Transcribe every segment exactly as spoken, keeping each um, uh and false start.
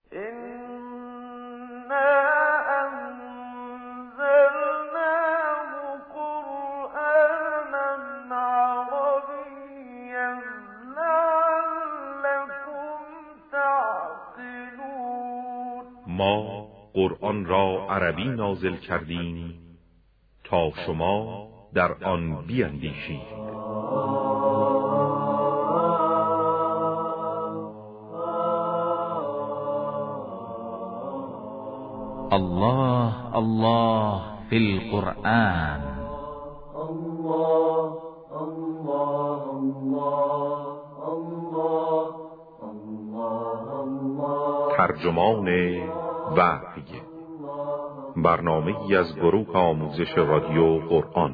ما قرآن را عربی نازل کردیم تا شما در آن بیندیشید. الله الله فی القرآن. الله الله الله الله الله. ترجمان وحی، برنامه‌ای از گروه آموزش رادیو قرآن.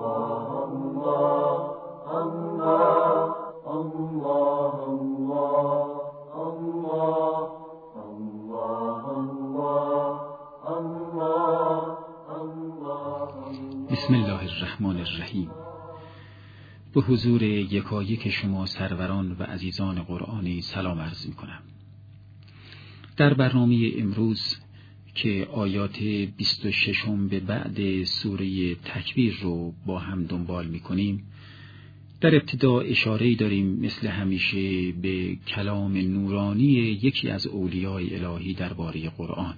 بسم الله الرحمن الرحیم. به حضور یکایک شما سروران و عزیزان قرآنی سلام عرض می‌کنم. در برنامه امروز که آیات بیست و ششم به بعد سوره تکویر رو با هم دنبال می‌کنیم، در ابتدا اشاره‌ای داریم مثل همیشه به کلام نورانی یکی از اولیای الهی درباره قرآن.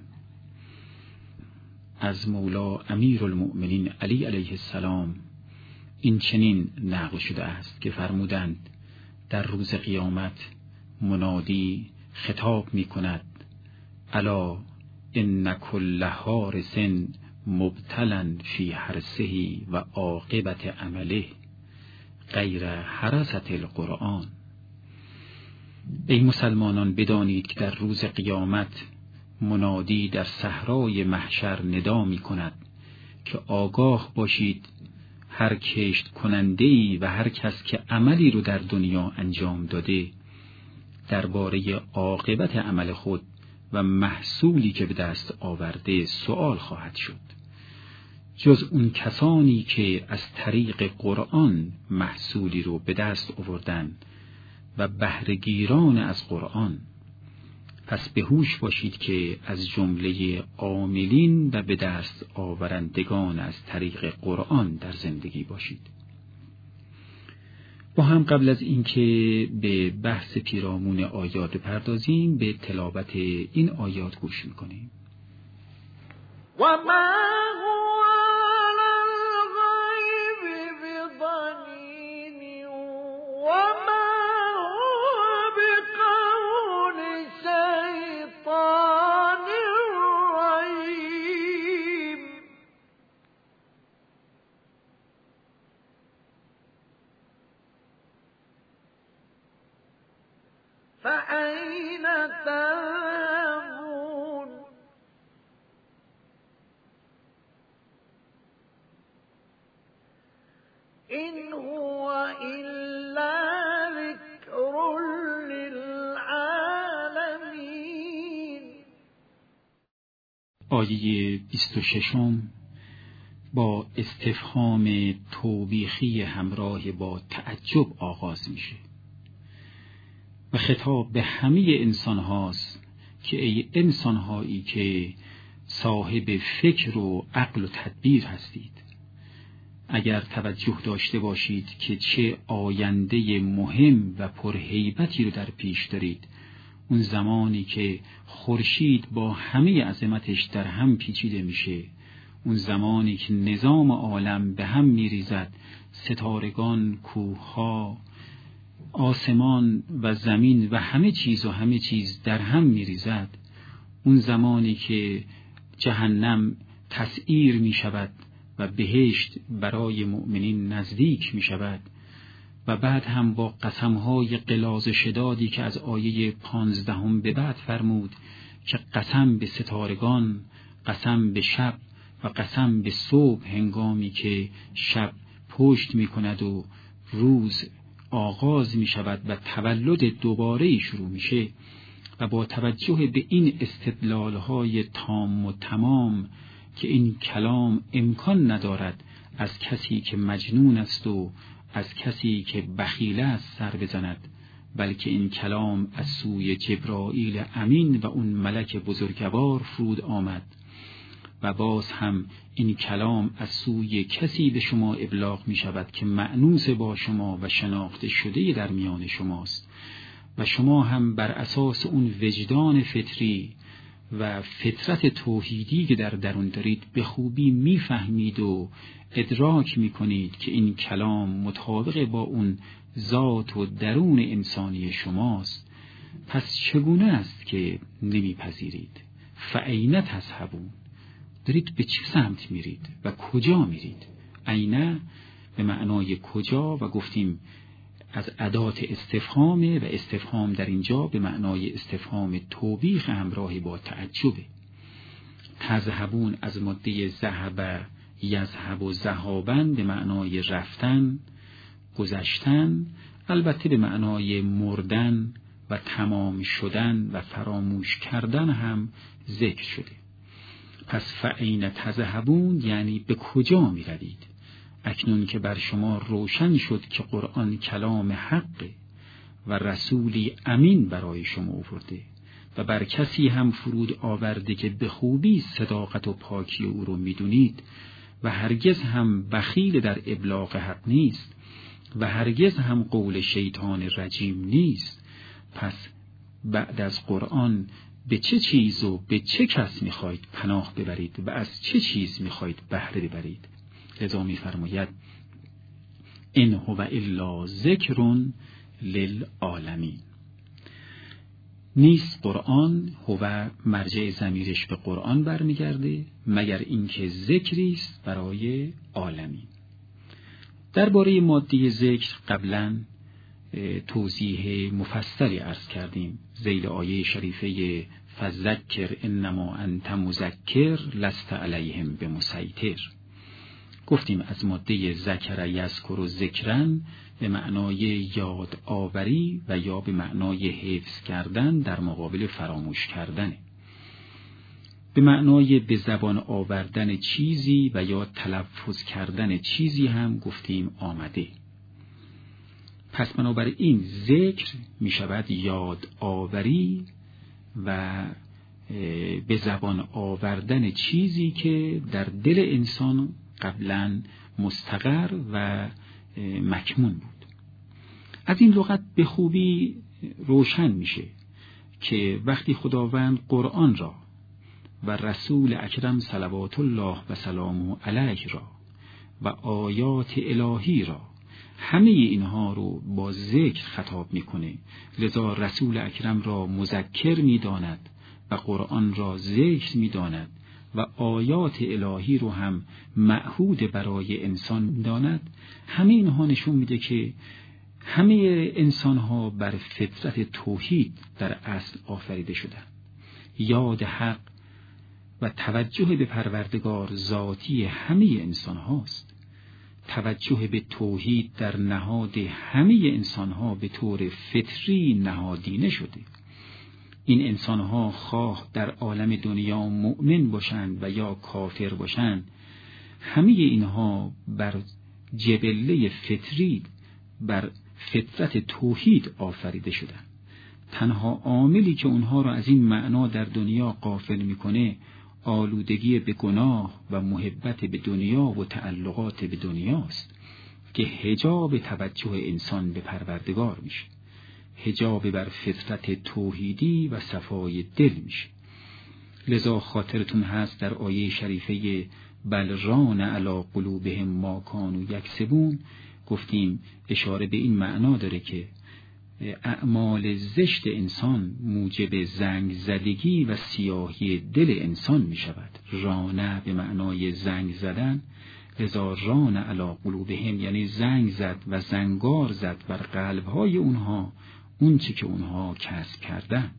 از مولا امیرالمؤمنین علی علیه السلام این چنین نقل شده است که فرمودند در روز قیامت منادی خطاب می کند: الا ان کل حارس مبتلا فی حرسه و عاقبت عمله غیر حرست القرآن. ای مسلمانان، بدانید که در روز قیامت منادی در صحرای محشر ندا می کند که آگاه باشید هر کشت کننده‌ای و هر کس که عملی رو در دنیا انجام داده درباره عاقبت عمل خود و محصولی که به دست آورده سؤال خواهد شد، جز اون کسانی که از طریق قرآن محصولی رو به دست آوردن و بهره‌گیران از قرآن. پس به هوش باشید که از جمله عاملین و به دست آورندگان از طریق قرآن در زندگی باشید. با هم قبل از اینکه به بحث پیرامون آیات بپردازیم به تلاوت این آیات گوش میکنیم. و ما هو علی الغیب بضنین و ما فأين تذهبون إن هو إلا ذكر للعالمين. آیه بیست و ششم با استفهام توبیخی همراه با تعجب آغاز میشه و خطاب به همه انسان هاست که ای انسان هایی که صاحب فکر و عقل و تدبیر هستید، اگر توجه داشته باشید که چه آینده مهم و پرهیبتی رو در پیش دارید، اون زمانی که خورشید با همه عظمتش در هم پیچیده میشه، اون زمانی که نظام عالم به هم میریزد، ستارگان، کوه‌ها، آسمان و زمین و همه چیز و همه چیز در هم میریزد، اون زمانی که جهنم تسعیر می شود و بهشت برای مؤمنین نزدیک می شود و بعد هم با قسمهای غلاظ شدادی که از آیه پانزدهم به بعد فرمود که قسم به ستارگان، قسم به شب و قسم به صبح، هنگامی که شب پشت می کند و روز آغاز می شود و تولد دوباره شروع میشه، و با توجه به این استدلالهای تام و تمام که این کلام امکان ندارد از کسی که مجنون است و از کسی که بخیل است سر بزند، بلکه این کلام از سوی جبرائیل امین و اون ملک بزرگوار فرود آمد و باز هم این کلام از سوی کسی به شما ابلاغ می شود که مأنوس با شما و شناخته شده در میان شماست و شما هم بر اساس اون وجدان فطری و فطرت توحیدی که در درون دارید به خوبی میفهمید و ادراک میکنید که این کلام مطابق با اون ذات و درون انسانی شماست. پس چگونه است که نمیپذیرید؟ فأین تذهبون، دارید به چه سمت میرید و کجا میرید؟ اینه به معنای کجا و گفتیم از ادات استفهامه و استفهام در اینجا به معنای استفهام توبیخ همراه با تعجبه. تذهبون از ماده ذهب یذهب و ذهابن به معنای رفتن، گذشتن، البته به معنای مردن و تمام شدن و فراموش کردن هم ذکر شده. پس فأین تذهبون یعنی به کجا می روید؟ اکنون که بر شما روشن شد که قرآن کلام حقه و رسولی امین برای شما آورده و بر کسی هم فرود آورده که به خوبی صداقت و پاکی او رو میدونید و هرگز هم بخیل در ابلاغ حق نیست و هرگز هم قول شیطان رجیم نیست، پس بعد از قرآن به چه چیز و به چه کس میخواید پناه ببرید و از چه چیز میخواید بهره ببرید؟ لذا می‌فرماید ان هو الا ذکر للعالمین. نیست قرآن، هو مرجع ضمیرش به قرآن برمیگرده، مگر اینکه ذکری است برای عالمین. درباره ماده ذکر قبلا توضیح مفصلی عرض کردیم ذیل آیه شریفه فذکر انما انت مذکر لست علیهم بمسیطر. گفتیم از ماده ذکر یذکر و ذکرن به معنای یاد آوری و یا به معنای حفظ کردن در مقابل فراموش کردن، به معنای به زبان آوردن چیزی و یا تلفظ کردن چیزی هم گفتیم آمده. پس بنابراین ذکر می شود یاد آوری و به زبان آوردن چیزی که در دل انسان قبلا مستقر و مکمون بود. از این لغت به خوبی روشن میشه که وقتی خداوند قرآن را و رسول اکرم صلوات الله و سلامه علیه را و آیات الهی را همه اینها رو با ذکر خطاب میکنه، لذا رسول اکرم را مذکر میداند و قرآن را ذکر میداند و آیات الهی رو هم معهود برای انسان میداند. همه اینها نشون میده که همه انسان ها بر فطرت توحید در اصل آفریده شدند. یاد حق و توجه به پروردگار ذاتی همه انسان هاست. توجه به توحید در نهاد همه انسان ها به طور فطری نهادینه شده. این انسان ها خواه در عالم دنیا مؤمن باشند و یا کافر باشند، همه اینها بر جبله فطری، بر فطرت توحید آفریده شدند. تنها عاملی که اونها را از این معنا در دنیا غافل میکنه آلودگی به گناه و محبت به دنیا و تعلقات به دنیاست که حجاب توجه انسان به پروردگار میشه، حجاب بر فطرت توحیدی و صفای دل میشه. لذا خاطرتون هست در آیه شریفه بل ران علی قلوبهم ما کانوا یکسبون گفتیم اشاره به این معنا داره که اعمال زشت انسان موجب زنگ زدگی و سیاهی دل انسان می شود. رانه به معنای زنگ زدن، لذا ران علی قلوبهم یعنی زنگ زد و زنگار زد بر قلبهای اونها اون چی که اونها کسب کردن.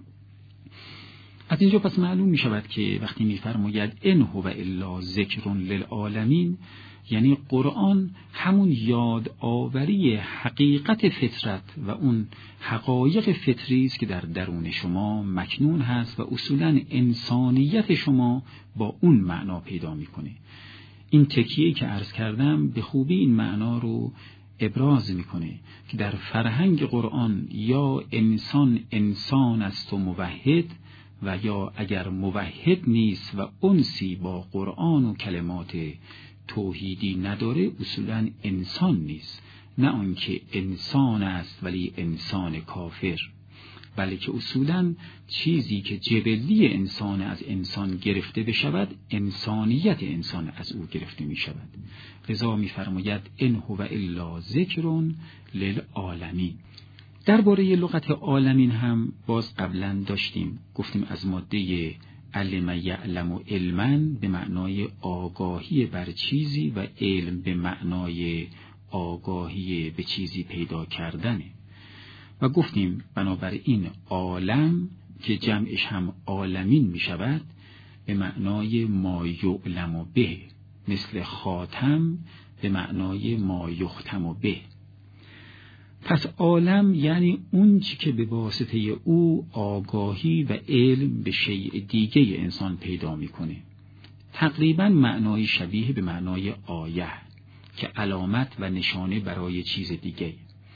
از اینجا پس معلوم می شود که وقتی می فرماید ان هو الا ذکر للعالمین، یعنی قرآن همون یاد آوری حقیقت فطرت و اون حقایق فطری است که در درون شما مکنون هست و اصولاً انسانیت شما با اون معنا پیدا میکنه. این تکیه‌ای که عرض کردم به خوبی این معنا رو ابراز میکنه که در فرهنگ قرآن یا انسان انسان است و موحد، و یا اگر موحد نیست و انسی با قرآن و کلمات توحیدی نداره اصولاً انسان نیست، نه آنکه انسان است ولی انسان کافر، بلکه اصولاً چیزی که جبلی انسان از انسان گرفته بشود انسانیت انسان از او گرفته می شود. لذا می فرماید ان هو الا ذکر للعالمین. درباره لغت عالمین هم باز قبلا داشتیم، گفتیم از ماده علم یعلم و علما به معنای آگاهی بر چیزی و علم به معنای آگاهی به چیزی پیدا کردنه، و گفتیم بنابراین عالم که جمعش هم عالمین می شود به معنای ما یعلم به، مثل خاتم به معنای ما یختم به. پس عالم یعنی اون چی که به واسطه او آگاهی و علم به شیء دیگه انسان پیدا میکنه. تقریبا معنای شبیه به معنای آیه که علامت و نشانه برای چیز دیگه،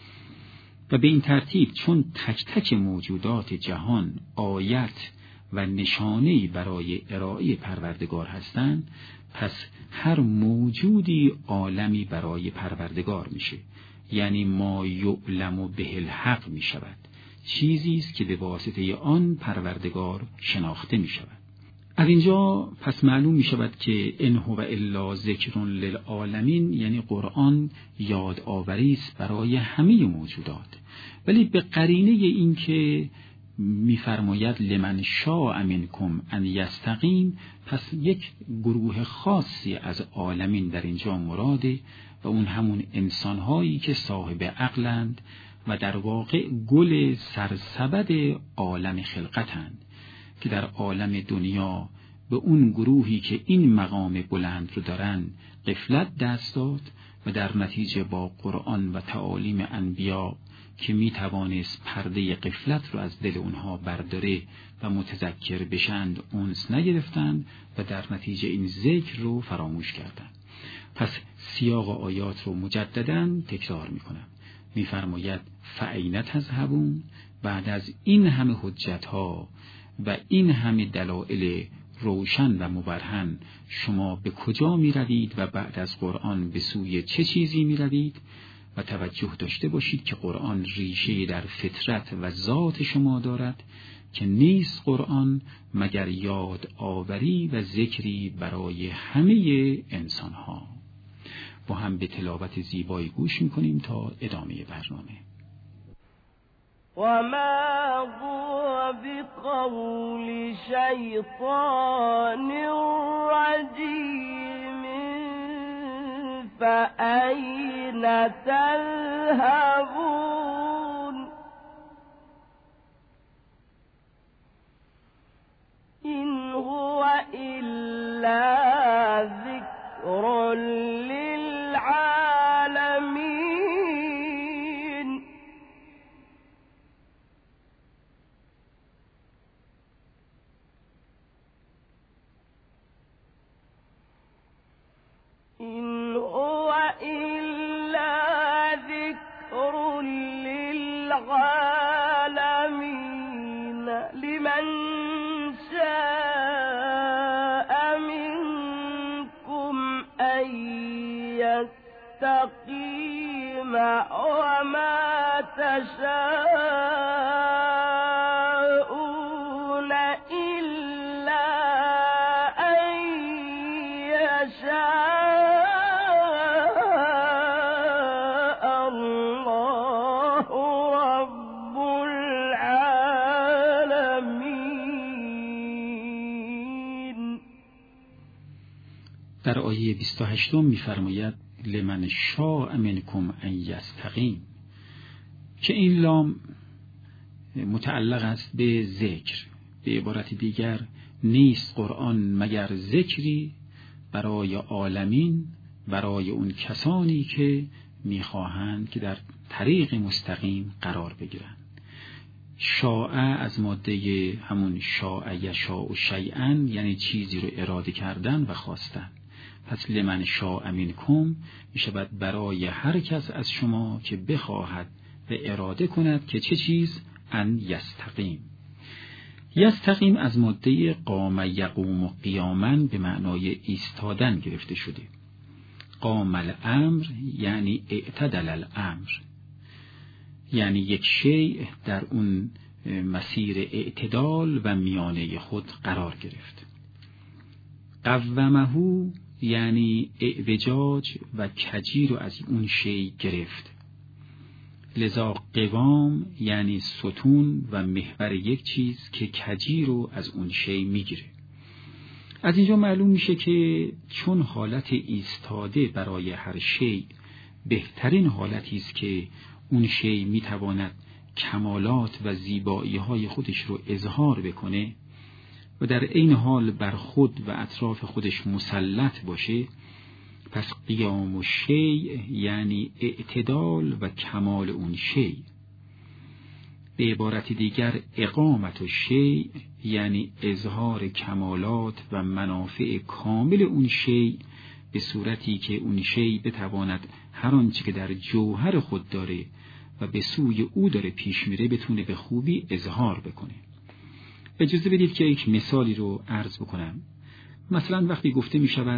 و به این ترتیب چون تک تک موجودات جهان آیت و نشانه‌ای برای ارائه پروردگار هستند، پس هر موجودی عالمی برای پروردگار میشه، یعنی ما یعلم به الحق می شود، چیزی است که به واسطه آن پروردگار شناخته می شود. از اینجا پس معلوم می شود که ان هو الا ذکر للعالمین یعنی قرآن یادآوری است برای همه موجودات، ولی به قرینه این که می‌فرماید لمن شاء منکم ان یستقیم، پس یک گروه خاصی از عالمین در اینجا مراده و اون همون انسان‌هایی که صاحب عقلند و در واقع گل سرسبد عالم خلقتند، که در عالم دنیا به اون گروهی که این مقام بلند رو دارن غفلت دست داد و در نتیجه با قرآن و تعالیم انبیا که می توانست پرده غفلت رو از دل اونها برداره و متذکر بشند اونس نگرفتند و در نتیجه این ذکر رو فراموش کردند. پس سیاق آیات رو مجدداً تکرار می کنم. می فرماید فأین تذهبون، بعد از این همه حجت ها و این همه دلایل روشن و مبرهن شما به کجا می روید و بعد از قرآن به سوی چه چیزی می روید؟ و توجه داشته باشید که قرآن ریشه در فطرت و ذات شما دارد که نیست قرآن مگر یاد آوری و ذکری برای همه انسان ها. با هم به تلاوت زیبایی گوش میکنیم تا ادامه برنامه. وما هو بقول شیطان رجیم فأین تذهبون إن هو إلا ذکر للعالمین إن هو إلا ذكر للعالمين لمن شاء منكم أن يستقيم وما تشاءون إلا أن يشاء در آیه بیست و هشت می‌فرماید لمن شاء منکم ان یستقیم، که این لام متعلق است به ذکر. به عبارت دیگر نیست قرآن مگر ذکری برای عالمین، برای اون کسانی که می‌خواهند که در طریق مستقیم قرار بگیرند. شاء از ماده همون شاء یشاء و شیئا یعنی چیزی رو اراده کردن و خواستن، پس لمن شاء منکم می شود برای هر کس از شما که بخواهد و اراده کند که چه چیز؟ ان یستقیم. یستقیم از ماده قام یقوم و قیاما به معنای ایستادن گرفته شده. قام الامر یعنی اعتدل الامر، یعنی یک شیء در اون مسیر اعتدال و میانه خود قرار گرفت. قومه یعنی اعوجاج و کجی رو از اون شیء گرفت. لذا قوام یعنی ستون و محور یک چیز که کجی رو از اون شیء میگیره. از اینجا معلوم میشه که چون حالت ایستاده برای هر شیء بهترین حالتی است که اون شیء میتواند کمالات و زیبایی‌های خودش رو اظهار بکنه و در عین حال بر خود و اطراف خودش مسلط باشه، پس قیام الشیء یعنی اعتدال و کمال اون شیء. به عبارت دیگر اقامت الشیء یعنی اظهار کمالات و منافع کامل اون شیء به صورتی که اون شیء بتواند هر آنچه که در جوهر خود داره و به سوی او داره پیش میره بتونه به خوبی اظهار بکنه. اجازه بدید که یک مثالی رو عرض بکنم. مثلا وقتی گفته می شود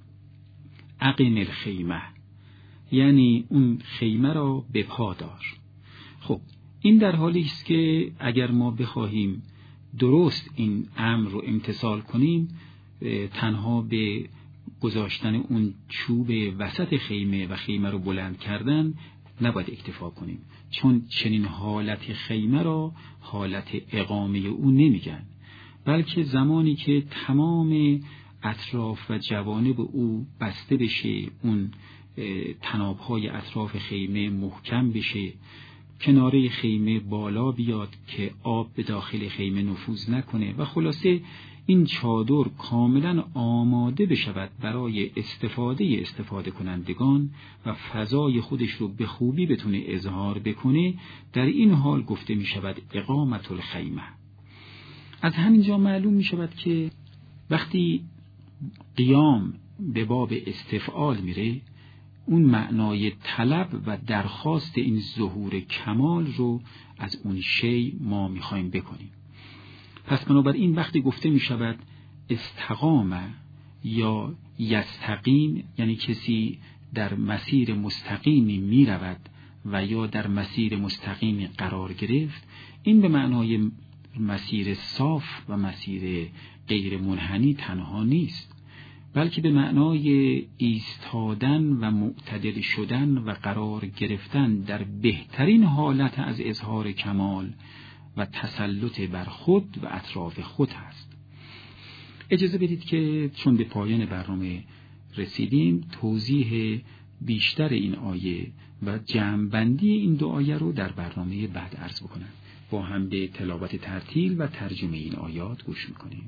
اقم الخیمه، یعنی اون خیمه را به پا دار. خب این در حالی است که اگر ما بخواهیم درست این امر رو امتثال کنیم، تنها به گذاشتن اون چوب وسط خیمه و خیمه رو بلند کردن نباید اکتفا کنیم، چون چنین حالت خیمه را حالت اقامه او نمیگن، بلکه زمانی که تمام اطراف و جوانب او بسته بشه، اون تنابهای اطراف خیمه محکم بشه، کناره خیمه بالا بیاد که آب به داخل خیمه نفوذ نکنه و خلاصه این چادر کاملا آماده بشود برای استفاده استفاده کنندگان و فضای خودش رو به خوبی بتونه اظهار بکنه، در این حال گفته می شود اقامت الخیمه. از همینجا معلوم می شود که وقتی قیام به باب استفعال میره، اون معنای طلب و درخواست این ظهور کمال رو از اون شی ما میخوایم بکنیم. پس بنابراین وقتی گفته می شود استقامه یا یستقیم، یعنی کسی در مسیر مستقیمی می رود و یا در مسیر مستقیمی قرار گرفت، این به معنای مسیر صاف و مسیر غیر منحنی تنها نیست، بلکه به معنای ایستادن و معتدل شدن و قرار گرفتن در بهترین حالت از اظهار کمال و تسلط بر خود و اطراف خود هست. اجازه بدید که چون به پایان برنامه رسیدیم توضیح بیشتر این آیه و جمع‌بندی این دو آیه رو در برنامه بعد عرض بکنم. با هم به تلاوت ترتیل و ترجمه این آیات گوش میکنیم.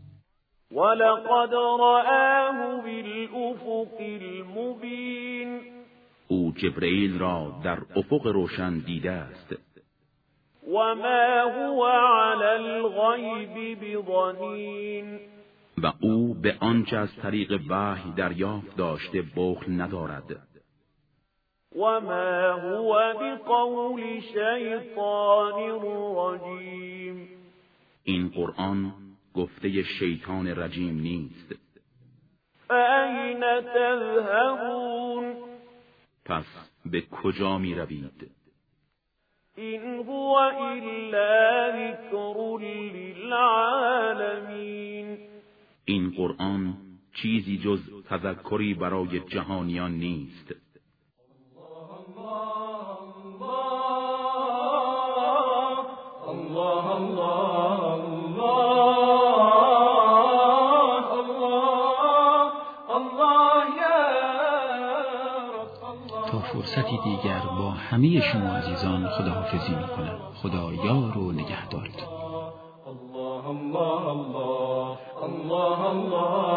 ولقد رآه بالافق المبین. او جبرئیل را در افق روشن دیده است. وما هو علی الغیب بضنین. و او به آنچه از طریق وحی دریافت داشته بخل ندارد. وما هو بقول شیطان رجیم. این قرآن گفته شیطان رجیم نیست. فأین تذهبون. پس به کجا می روید؟ این هو الا ذکر للعالمین. این قرآن چیزی جز تذکری برای جهانیان نیست. الله الله تا فرصتی دیگر با همه شما عزیزان خداحافظی میکنم. خدا یار و نگهدارتون. الله الله الله الله الله